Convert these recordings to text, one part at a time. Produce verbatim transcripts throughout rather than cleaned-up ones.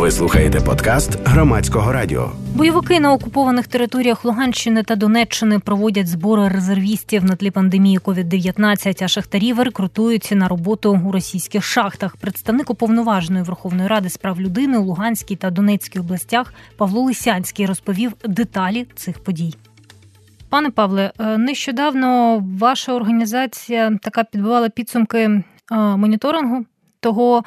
Ви слухаєте подкаст Громадського радіо. Бойовики на окупованих територіях Луганщини та Донеччини проводять збори резервістів на тлі пандемії ковід дев'ятнадцять, а шахтарів рекрутують на роботу у російських шахтах. Представник Уповноваженої Верховної Ради з прав людини у Луганській та Донецькій областях Павло Лисянський розповів деталі цих подій. Пане Павле, нещодавно ваша організація така підбивала підсумки моніторингу того,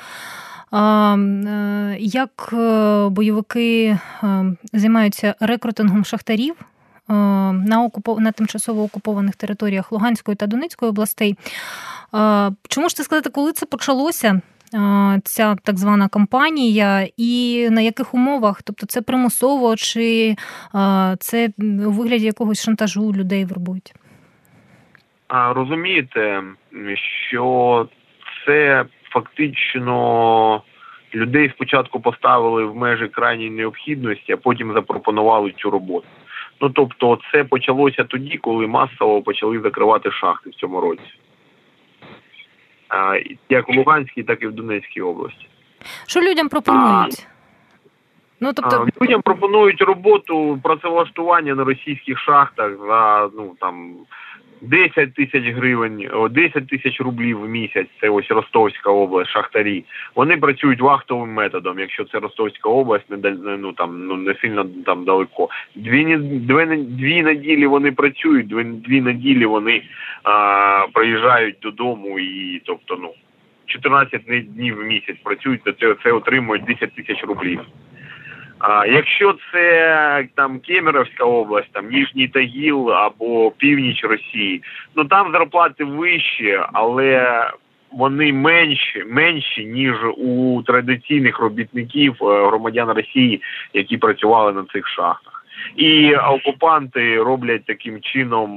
як бойовики займаються рекрутингом шахтарів на, окуп... на тимчасово окупованих територіях Луганської та Донецької областей. Чи можете сказати, коли це почалося, ця так звана кампанія, і на яких умовах? Тобто це примусово, чи це у вигляді якогось шантажу людей вербують? А, розумієте, що це фактично людей спочатку поставили в межі крайньої необхідності, а потім запропонували цю роботу. Ну, тобто, це почалося тоді, коли масово почали закривати шахти в цьому році. А, як в Луганській, так і в Донецькій області. Що людям пропонують? А, ну, тобто... а, людям пропонують роботу, працевлаштування на російських шахтах за, ну, там, десять тисяч гривень, десять тисяч рублів в місяць, це ось Ростовська область, шахтарі. Вони працюють вахтовим методом, якщо це Ростовська область, не, ну, там, ну, не сильно там далеко. Дві, дві, дві неділі вони працюють, дві, дві неділі вони а, приїжджають додому і, тобто, ну, чотирнадцять днів в місяць працюють, то це, це отримують десять тисяч рублів. А якщо це там Кемеровська область, там Ніжній Тагіл або північ Росії, ну там зарплати вищі, але вони менші, менші, ніж у традиційних робітників, громадян Росії, які працювали на цих шахтах. І окупанти роблять таким чином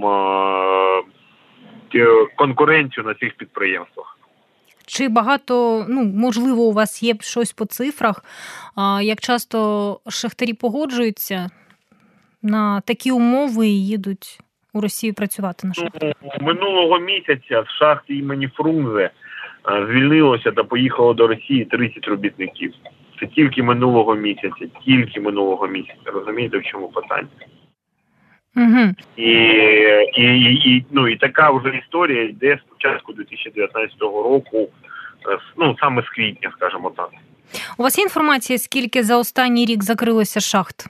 конкуренцію на цих підприємствах. Чи багато, ну, можливо, у вас є щось по цифрах, як часто шахтарі погоджуються на такі умови і їдуть у Росію працювати на шахтах? Ну, минулого місяця з шахти імені Фрунзе звільнилося та поїхало до Росії тридцять робітників. Це тільки минулого місяця, тільки минулого місяця. Розумієте, в чому питання? Угу. І, і, і, ну, і така вже історія йде з початку дві тисячі дев'ятнадцятого року, ну, саме з квітня, скажімо так. У вас є інформація, скільки за останній рік закрилося шахт?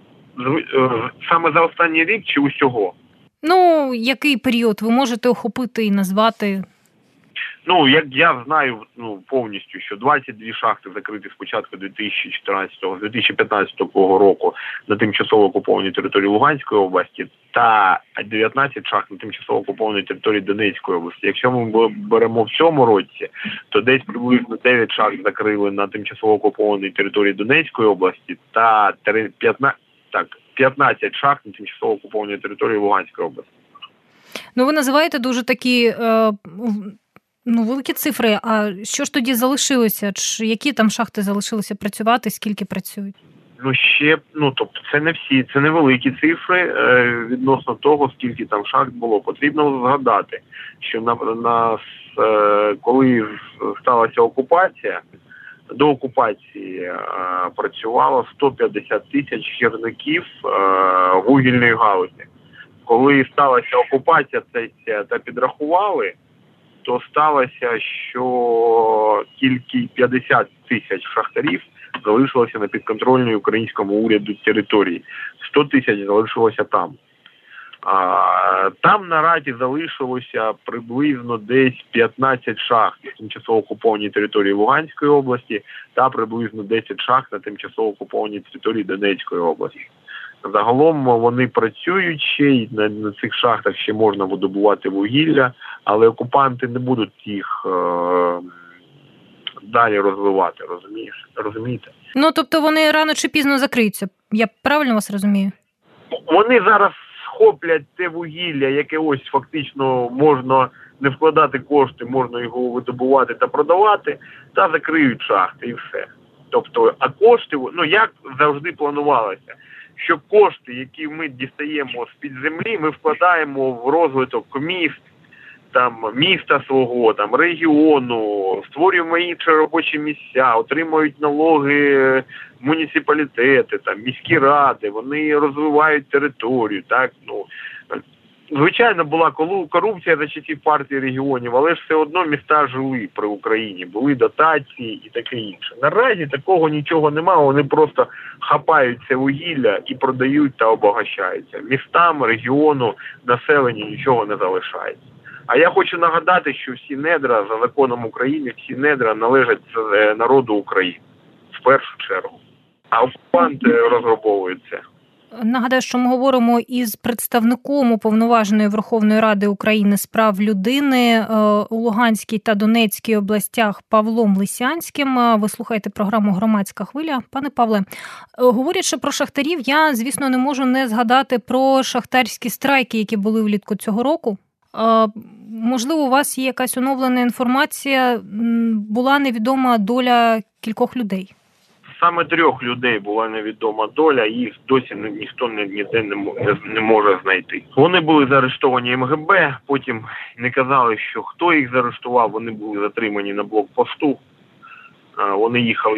Саме за останній рік чи усього? Ну, який період ви можете охопити і назвати? Ну, як я знаю, ну, повністю, що двадцять дві шахти закриті з початку дві тисячі чотирнадцятого - дві тисячі п'ятнадцятого року на тимчасово окупованій території Луганської області та дев'ятнадцять шахт на тимчасово окупованій території Донецької області. Якщо ми беремо в цьому році, то десь приблизно дев'ять шахт закрили на тимчасово окупованій території Донецької області та п'ятнадцять, так, п'ятнадцять шахт на тимчасово окупованій території Луганської області. Ну, ви називаєте дуже такі... Е... Ну, великі цифри. А що ж тоді залишилося? Чи які там шахти залишилися працювати, скільки працюють? Ну, ще, ну, тобто, це не всі, це невеликі цифри е, відносно того, скільки там шахт було. Потрібно згадати, що на, на е, коли сталася окупація, до окупації е, працювало сто п'ятдесят тисяч гірників е, вугільної галузі. Коли сталася окупація та, та підрахували, то сталося, що тільки п'ятдесят тисяч шахтарів залишилося на підконтрольній українському уряду території. сто тисяч залишилося там. А, там наразі залишилося приблизно десь п'ятнадцять шахт на тимчасово окупованій території Луганської області та приблизно десять шахт на тимчасово окупованій території Донецької області. Загалом вони працюють ще, й на, на цих шахтах ще можна видобувати вугілля, але окупанти не будуть їх е, далі розвивати, розумієш? Розумієте? Ну, тобто вони рано чи пізно закриються, я правильно вас розумію? Вони зараз схоплять те вугілля, яке ось фактично можна не вкладати кошти, можна його видобувати та продавати, та закриють шахти і все. Тобто, а кошти, ну як завжди планувалося, що кошти, які ми дістаємо з-під землі, ми вкладаємо в розвиток міст, там міста свого, там регіону, створюємо інші робочі місця, отримують налоги муніципалітети, там міські ради, вони розвивають територію, так, ну, звичайно, була корупція за часів партії регіонів, але ж все одно міста жили при Україні, були дотації і таке інше. Наразі такого нічого немає, вони просто хапають це вугілля і продають та обогащаються. Містам, регіону, населенню нічого не залишається. А я хочу нагадати, що всі недра за законом України, всі недра належать народу України в першу чергу. А окупанти розграбовують це. Нагадаю, що ми говоримо із представником Уповноваженої Верховної Ради України з прав людини у Луганській та Донецькій областях Павлом Лисянським. Ви слухаєте програму «Громадська хвиля». Пане Павле, говорячи про шахтарів, я, звісно, не можу не згадати про шахтарські страйки, які були влітку цього року. Можливо, у вас є якась оновлена інформація, була невідома доля кількох людей? Саме трьох людей була невідома доля, їх досі ніхто ніде не, не, не може знайти. Вони були заарештовані ем ге бе, потім не казали, що хто їх заарештував, вони були затримані на блокпосту. Вони їхали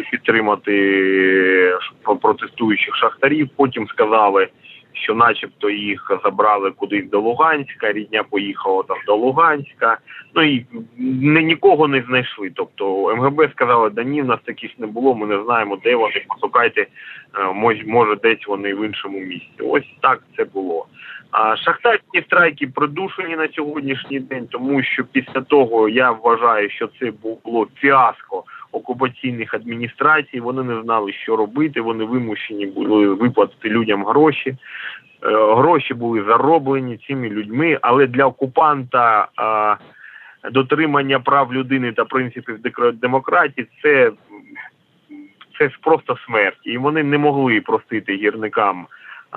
підтримати протестуючих шахтарів, потім сказали, що начебто їх забрали кудись до Луганська, рідня поїхала там до Луганська, ну і не, нікого не знайшли. Тобто ем ге бе сказали, да ні, в нас таких не було, ми не знаємо, де вони, пошукайте, може, може десь вони в іншому місці. Ось так це було. А шахтарські страйки придушені на сьогоднішній день, тому що після того я вважаю, що це було фіаско окупаційних адміністрацій, вони не знали, що робити, вони вимушені були виплатити людям гроші. Гроші були зароблені цими людьми, але для окупанта а, дотримання прав людини та принципів демократії це, це просто смерть. І вони не могли простити гірникам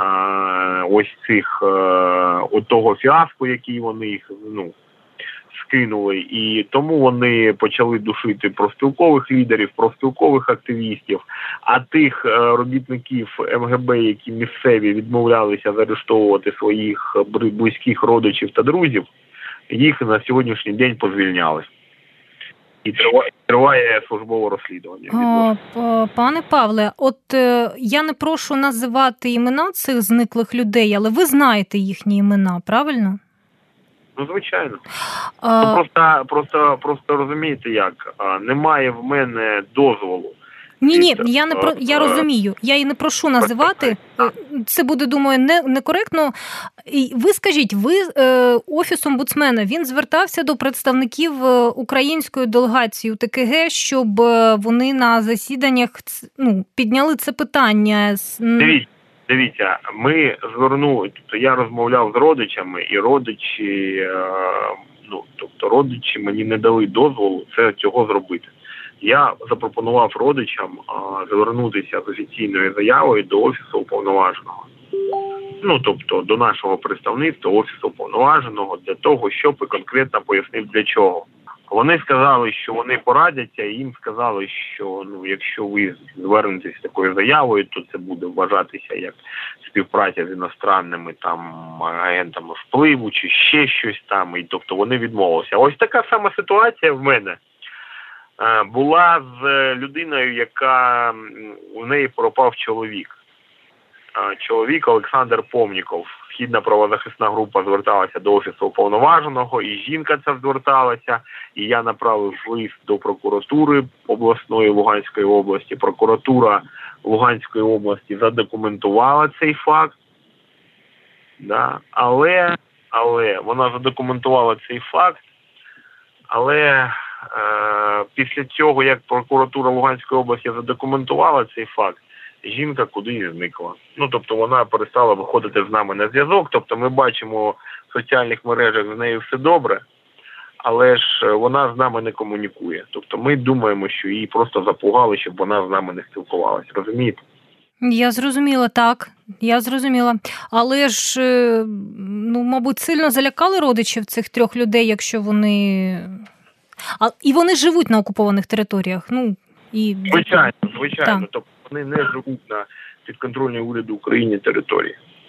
а, ось цих от того фіаско, який вони їх, ну, скинули, і тому вони почали душити профспілкових лідерів, профспілкових активістів, а тих робітників ем ге бе, які місцеві відмовлялися заарештовувати своїх близьких родичів та друзів, їх на сьогоднішній день позвільняли. І триває, триває службове розслідування. О, пане Павле, от е, я не прошу називати імена цих зниклих людей, але ви знаєте їхні імена, правильно? Ну, звичайно. А... Ну, просто, просто, просто розумієте як, немає в мене дозволу. Ні-ні, я не про я розумію. Я і не прошу називати. Це буде, думаю, не некоректно. Ви скажіть, ви офіс омбудсмена, він звертався до представників української делегації у те ке ге, щоб вони на засіданнях, ну, підняли це питання. Дивіться. Дивіться, ми звернули, тобто я розмовляв з родичами, і родичі, ну, тобто родичі мені не дали дозволу це цього зробити. Я запропонував родичам звернутися з офіційною заявою до Офісу Уповноваженого. Ну, тобто до нашого представництва, Офісу Уповноваженого, для того, щоб і конкретно пояснив для чого. Вони сказали, що вони порадяться, і їм сказали, що ну, якщо ви звернетеся з такою заявою, то це буде вважатися як співпраця з іностранними там агентами впливу чи ще щось там. І тобто вони відмовилися. Ось така сама ситуація в мене е, була з людиною, яка у неї пропав чоловік. Е, чоловік Олександр Помніков. Східна правозахисна група зверталася до Офісу Уповноваженого, і жінка ця зверталася, і я направив лист до прокуратури обласної Луганської області. Прокуратура Луганської області задокументувала цей факт, да. але, але вона задокументувала цей факт, але е, після цього, як прокуратура Луганської області задокументувала цей факт, жінка кудись зникла. Ну, тобто вона перестала виходити з нами на зв'язок. Тобто ми бачимо в соціальних мережах з нею все добре, але ж вона з нами не комунікує. Тобто ми думаємо, що її просто запугали, щоб вона з нами не спілкувалася. Розумієте? Я зрозуміла, так. Я зрозуміла. Але ж, ну, мабуть, сильно залякали родичів цих трьох людей, якщо вони... А, і вони живуть на окупованих територіях. Ну, і... Звичайно, звичайно. Так. Тобто вони не живуть на підконтрольній уряду України території.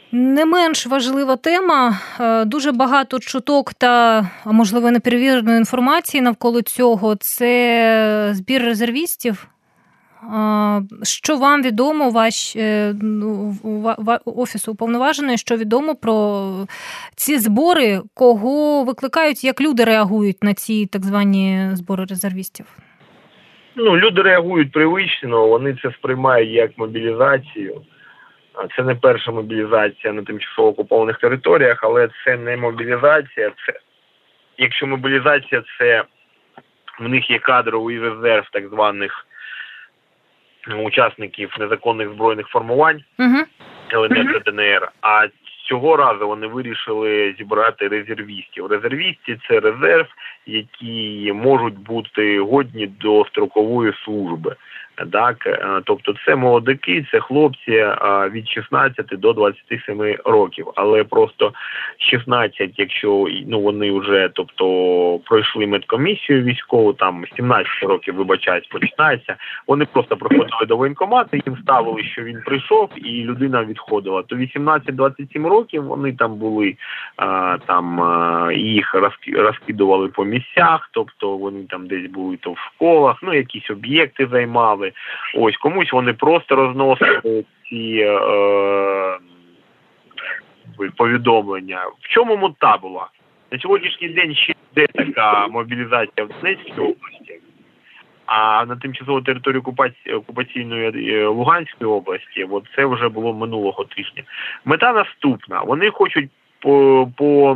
Не менш важлива тема. Дуже багато чуток та, а можливо, неперевіреної інформації навколо цього. Це збір резервістів. Що вам відомо, ваш Офісу Уповноваженої, що відомо про ці збори, кого викликають, як люди реагують на ці так звані збори резервістів? Ну, люди реагують привично, вони це сприймають як мобілізацію. Це не перша мобілізація на тимчасово окупованих територіях, але це не мобілізація. Це, якщо мобілізація, це в них є кадровий резерв так званих учасників незаконних збройних формувань, uh-huh. ЛНР та ДНР, а цього разу вони вирішили зібрати резервістів. Резервісти – це резерв, які можуть бути годні до строкової служби. Так, тобто це молодики, це хлопці від шістнадцяти до двадцяти семи років, але просто шістнадцять, якщо ну вони вже, тобто пройшли медкомісію військову, там сімнадцять років, вибачаюсь, починається, вони просто приходили до воєнкомату, їм ставили, що він прийшов, і людина відходила. То вісімнадцять-двадцять сім років вони там були, там їх розкидували по місцях, тобто вони там десь були то в школах, ну якісь об'єкти займали. Ось, комусь вони просто розносили ці е, повідомлення. В чому мета була? На сьогоднішній день ще йде така мобілізація в Донецькій області, а на тимчасову територію окупації, окупаційної Луганської області, от це вже було минулого тижня. Мета наступна. Вони хочуть по, по,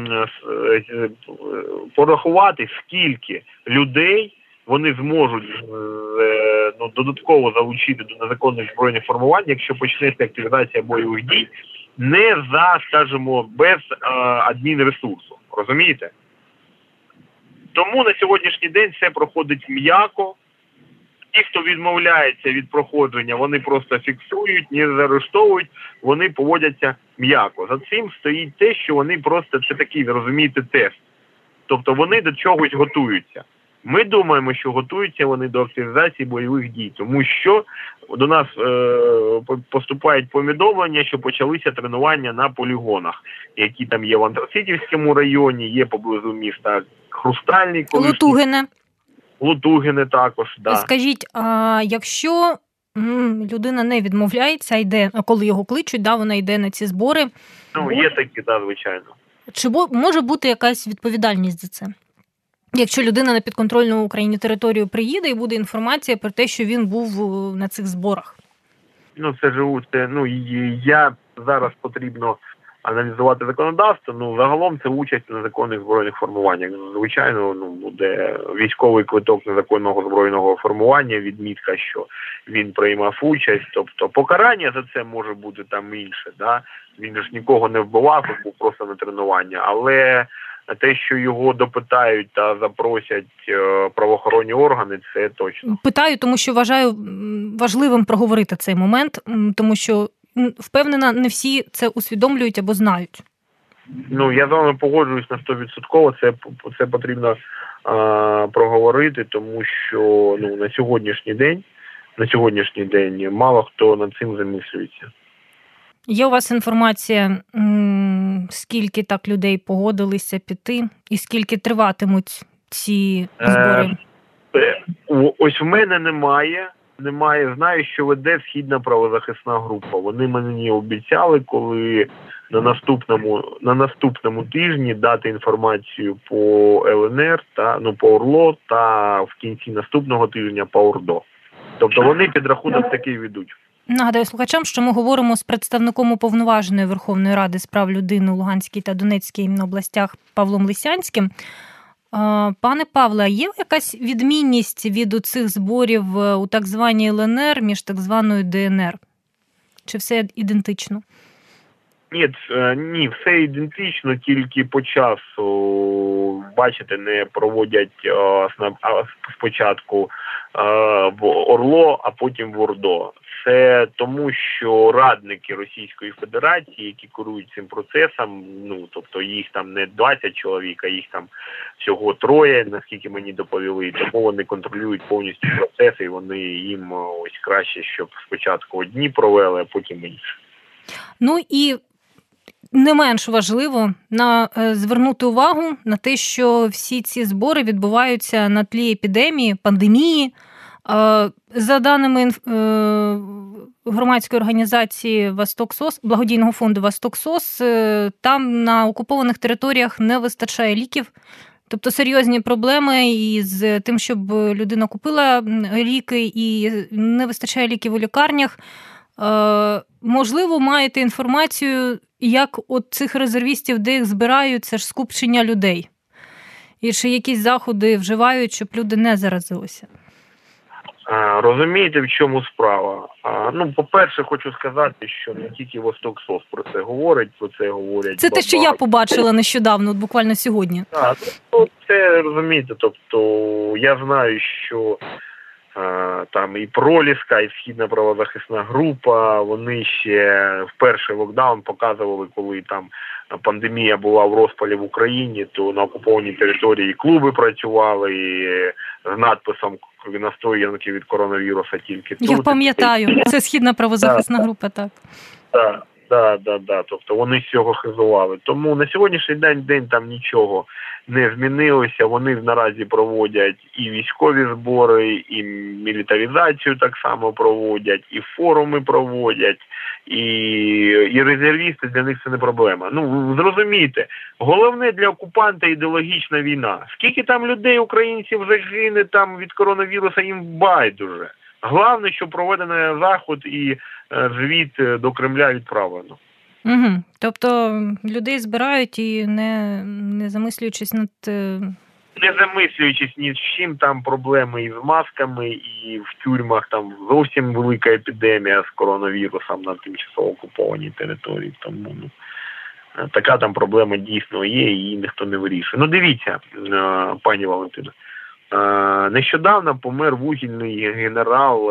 порахувати, скільки людей вони зможуть ну, додатково залучити до незаконних збройних формувань, якщо почнеться активізація бойових дій, не за, скажімо, без е, адмінресурсу. Розумієте? Тому на сьогоднішній день все проходить м'яко. Ті, хто відмовляється від проходження, вони просто фіксують, не заарештовують, вони поводяться м'яко. За цим стоїть те, що вони просто, це такий, розумієте, тест. Тобто вони до чогось готуються. Ми думаємо, що готуються вони до активізації бойових дій, тому що до нас е, поступають повідомлення, що почалися тренування на полігонах, які там є в Антрацитівському районі, є поблизу міста Хрустальний. Лутугине. Лутугине також, да. Скажіть, а якщо м, людина не відмовляється, йде, а коли його кличуть, да, вона йде на ці збори? Ну, є такі, да, звичайно. Чи може бути якась відповідальність за це? Якщо людина на підконтрольну Україні територію приїде і буде інформація про те, що він був на цих зборах? Ну, це живуть, ну, я зараз потрібно аналізувати законодавство, ну, загалом це участь у незаконних збройних формуваннях. Звичайно, ну, буде військовий квиток незаконного збройного формування, відмітка, що він приймав участь, тобто покарання за це може бути там інше, да? Він ж нікого не вбивав, був просто на тренування, але те, що його допитають та запросять правоохоронні органи, це точно. Питаю, тому що вважаю важливим проговорити цей момент, тому що, впевнена, не всі це усвідомлюють або знають. Ну, я з вами погоджуюсь на сто відсотків, це, це потрібно а, проговорити, тому що ну, на сьогоднішній день, на сьогоднішній день мало хто над цим замислюється. Є у вас інформація, скільки так людей погодилися піти і скільки триватимуть ці збори? Е, ось в мене немає. Немає. Знаю, що веде Східна правозахисна група. Вони мені обіцяли, коли на наступному, на наступному тижні дати інформацію по ЛНР, та, ну, по ОРЛО та в кінці наступного тижня по ОРДО. Тобто вони підрахунок такий ведуть. Нагадаю слухачам, що ми говоримо з представником Уповноваженої Верховної Ради з прав людини у Луганській та Донецькій областях Павлом Лисянським. Пане Павле, є якась відмінність від цих зборів у так званій ЛНР між так званою ДНР? Чи все ідентично? Ні, ні, все ідентично, тільки по часу, бачите, не проводять спочатку в ОРЛО, а потім в ОРДО. Це тому, що радники Російської Федерації, які керують цим процесом, ну, тобто їх там не двадцять чоловік, а їх там всього троє, наскільки мені доповіли, тому вони контролюють повністю процес, і вони їм ось краще, щоб спочатку одні провели, а потім інші. Ну і не менш важливо на звернути увагу на те, що всі ці збори відбуваються на тлі епідемії, пандемії. За даними громадської організації «Восток-СОС», благодійного фонду «Восток-СОС», там на окупованих територіях не вистачає ліків. Тобто серйозні проблеми із тим, щоб людина купила ліки і не вистачає ліків у лікарнях. Можливо, маєте інформацію, як от цих резервістів, де їх збирають, це ж скупчення людей. І чи якісь заходи вживають, щоб люди не заразилися? Розумієте, в чому справа? Ну, по-перше, хочу сказати, що не тільки «Восток-СОС» про це говорить, про це говорять. Це те, що я побачила нещодавно, от буквально сьогодні. Так, ну, це, розумієте, тобто я знаю, що там і Проліска, і Східна правозахисна група, вони ще в перший локдаун показували, коли там пандемія була в розпалі в Україні, то на окупованій території клуби працювали і з надписом «Настоянки від коронавіруса тільки тут». Я пам'ятаю, це Східна правозахисна так. група, так. Так, так, так, так, тобто вони з цього хизували. Тому на сьогоднішній день, день там нічого не змінилося, вони наразі проводять і військові збори, і мілітаризацію так само проводять, і форуми проводять, і, і резервісти, для них це не проблема. Ну, зрозумійте, головне для окупанта ідеологічна війна. Скільки там людей, українців загине там від коронавіруса, їм байдуже. Головне, що проведено заход і звіт до Кремля відправлено. Угу. Тобто людей збирають і не, не замислюючись над... Не замислюючись ні з чим, там проблеми і з масками, і в тюрмах там зовсім велика епідемія з коронавірусом на тимчасово окупованій території. Тому ну, така там проблема дійсно є, і її ніхто не вирішує. Ну дивіться, пані Валентина, нещодавно помер вугільний генерал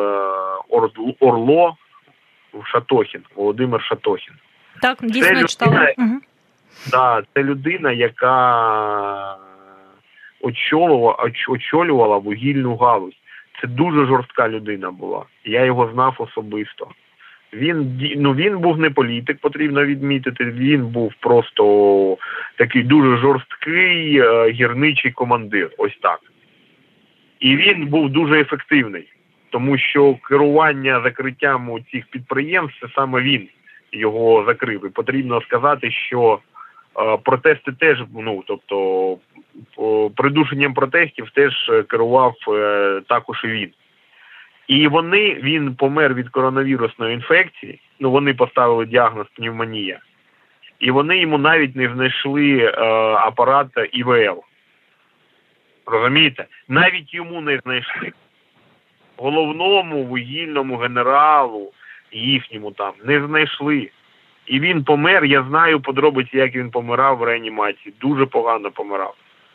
Орло Шатохін, Володимир Шатохін. Так, дійсно читала. Угу. Да, це людина, яка очолювала, очолювала вугільну галузь. Це дуже жорстка людина була. Я його знав особисто. Він, ну, він був не політик, потрібно відмітити. Він був просто такий дуже жорсткий е, гірничий командир. Ось так. І він був дуже ефективний. Тому що керування закриттям у цих підприємств, це саме він його закрив. І потрібно сказати, що е, протести теж, ну, тобто, е, придушенням протестів теж керував е, також і він. І вони, він помер від коронавірусної інфекції, ну, вони поставили діагноз пневмонія. І вони йому навіть не знайшли е, апарат І В Л. Розумієте? Навіть йому не знайшли. Головному вугільному генералу їхньому там не знайшли. І він помер, я знаю подробиці, як він помирав в реанімації. Дуже погано помирав.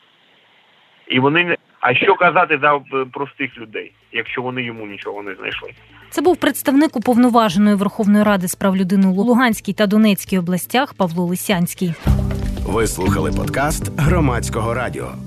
І вони не... А що казати за простих людей, якщо вони йому нічого не знайшли? Це був представник Уповноваженої Верховної Ради з прав людини у Луганській та Донецькій областях Павло Лисянський. Ви слухали подкаст Громадського радіо.